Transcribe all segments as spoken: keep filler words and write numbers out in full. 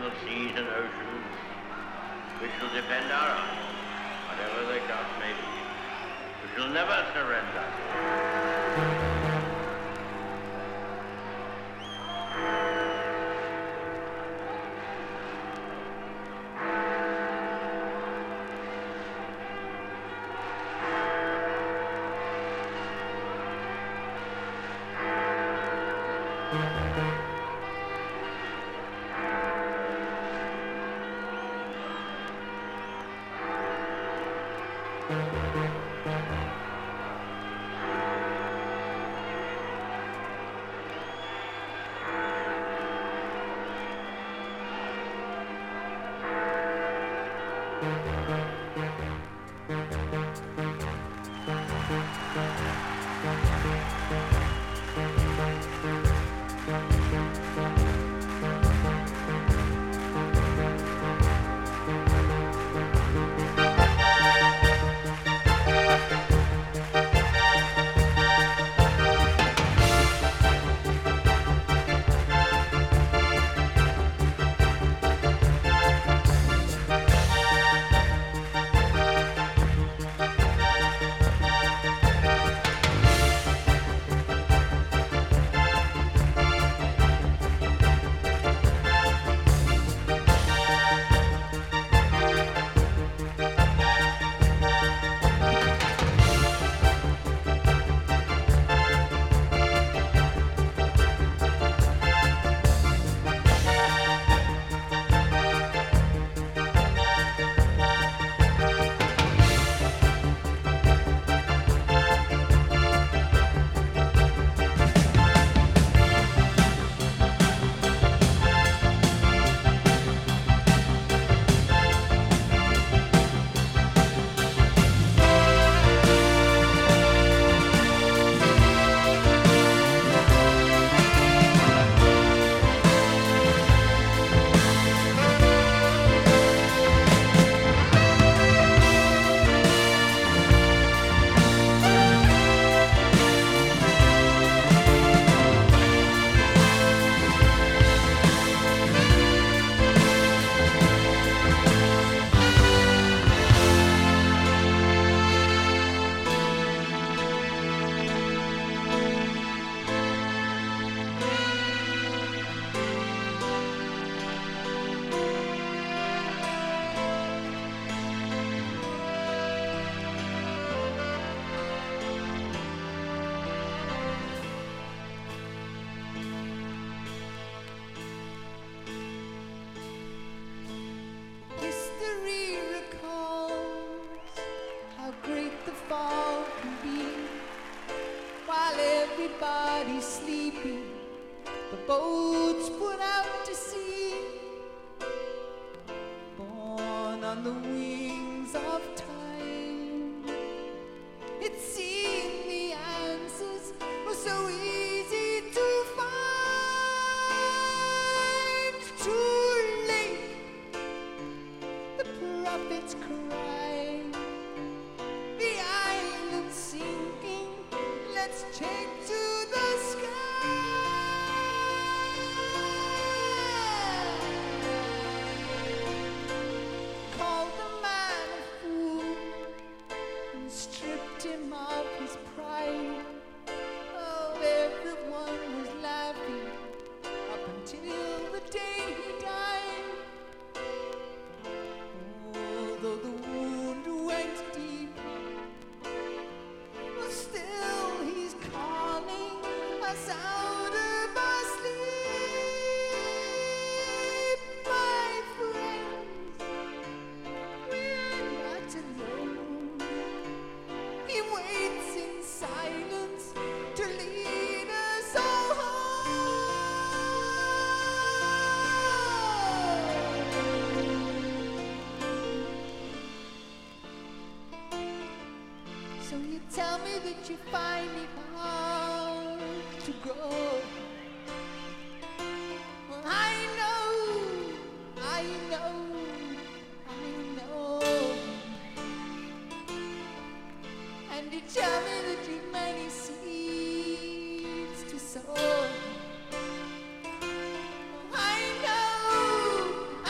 the seas and oceans, we shall defend our honor, whatever the cost may be. We shall never surrender. Everybody's sleeping, the boats put out to sea, born on the wings of time. It seemed the answers were so easy to find. Too late, the prophets cry, the island's sinking, let's take to the sky. Called the man a fool and stripped him of his pride. Oh, everyone was laughing up until the day he died. Although the wound went deep, but still he's calling us out of our sleep. My friends, we're not alone. He waits in silence to lead us all home. So you tell me that you find it hard to go. Well, I know, I know, I know. And you tell me that you've many seeds to sow. Well, I know, I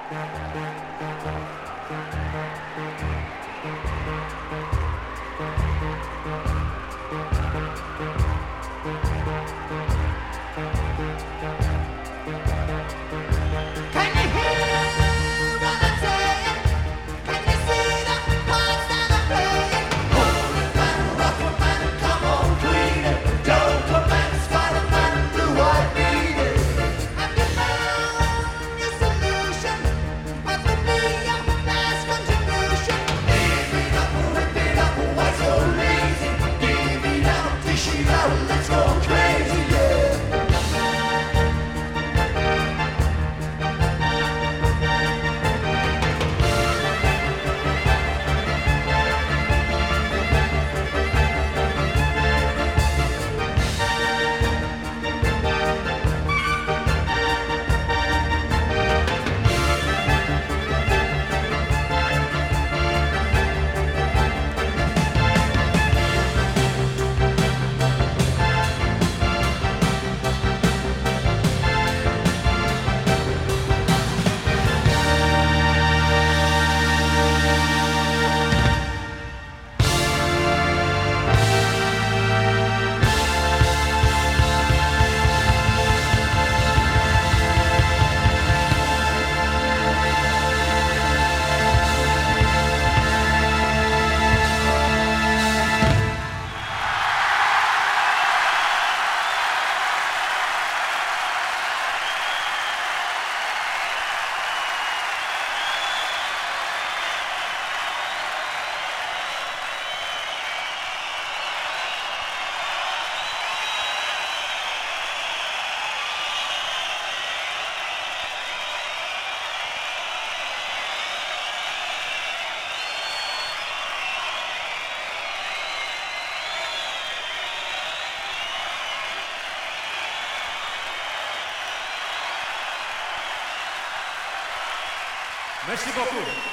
Merci beaucoup.